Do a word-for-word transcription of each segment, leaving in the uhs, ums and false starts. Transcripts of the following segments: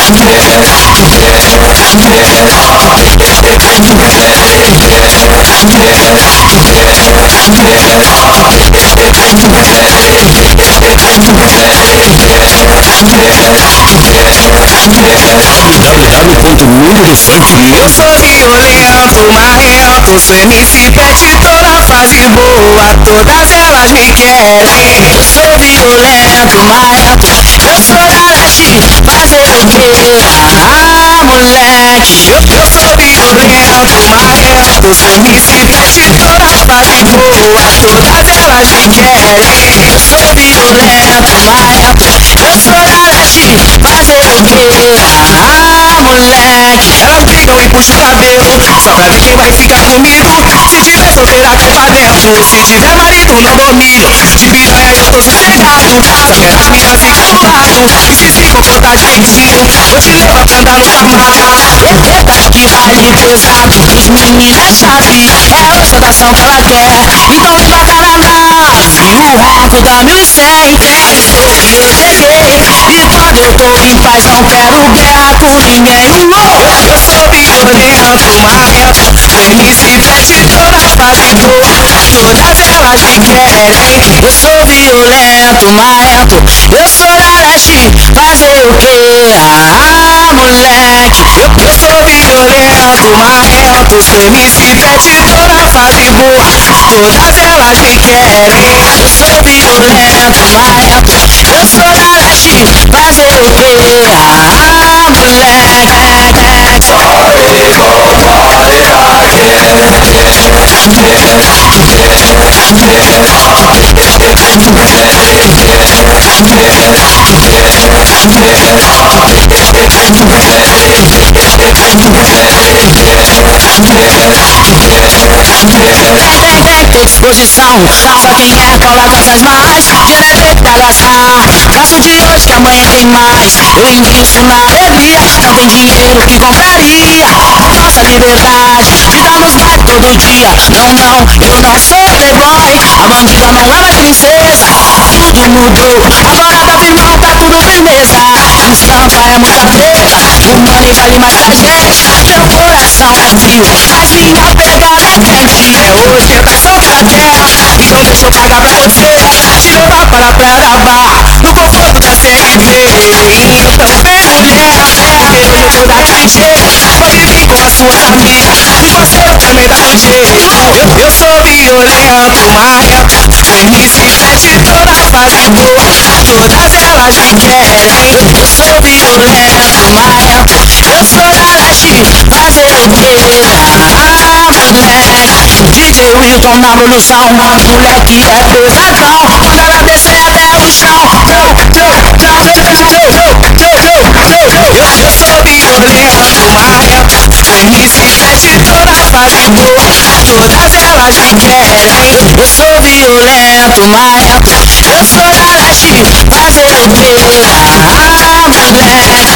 Eu sou violento, marrento, sou M C Pet, tô na fase boa, todas elas me querem. Eu sou violento, marrento, eu sou da leste, fazer o quê? Ah, moleque, eu, eu sou violento, marrento, sou M C Pet, tô na fase boa, todas elas me querem. Eu sou violento, marrento, eu sou da leste, fazer o quê? Ah, moleque, elas brigam e puxam o cabelo, só pra ver quem vai ficar comigo. Se tiver solteira, cai pra dentro, se tiver marido, não domino. De piranha eu tô sossegado, só quero a mina ficar do lado. E se se comportar direitinho, vou te levar pra andar no cavalo. Eita, que baile pesado, os meninos é chave, é ostentação que ela quer, então vem pra Carnaval. E o resto da mil e cem, estou que eu cheguei, e quando eu tô em paz não quero guerra com ninguém. Uou! Eu sou violento, marrento, M C Pet, tô na fase boa, todas elas me querem. Eu sou violento, marrento, eu sou da leste, fazer o quê? Ah, moleque, eu, eu sou violento, marrento, sou M C Pet, tô na fase boa, todas elas me querem. Eu sou violento, marrento, eu sou da leste, fazer o quê? Ah, moleque. Tô disposição, só quem quer cola dessas mais. Generei pra gastar, faço de hoje que amanhã tem mais. Eu invisto na alegria, não tem dinheiro que compraria nossa liberdade, ficar nos bares todo dia. Não, não, eu não sou playboy, a bandida não é mais princesa. Tudo mudou, agora tá firmão, tá tudo firmeza. Estampa é muita treta, o money vale mais pra gente. Meu coração é frio, mas minha pegada é quente. É ostentação que ela quer, então deixa eu pagar pra você. Te levar para a praia da Barra, no conforto da C R V. Então vem mulher, vermelho no cor da Cartier, pode vir com as suas amigas, e você também dá um jeito. Eu, eu sou violento, marrento, M C Pet, tô na fase boa, todas elas me querem. Eu sou violento, marrento, eu sou da leste, fazer o quê? Ah, moleque, D J Wilton na evolução, moleque é pesadão, manda ela descer até o chão. Eu, eu sou violento, marrento, M C Pet, tô na fase boa, todas elas me querem. Eu sou violento, marrento, eu sou da leste, fazer o quê? Ah, moleque.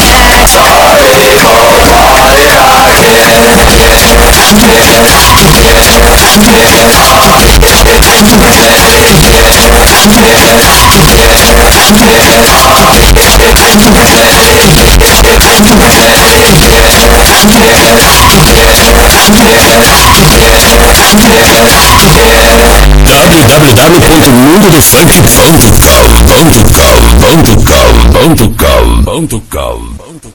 w w w ponto mundo do funk ponto com ponto com ponto com ponto com ponto com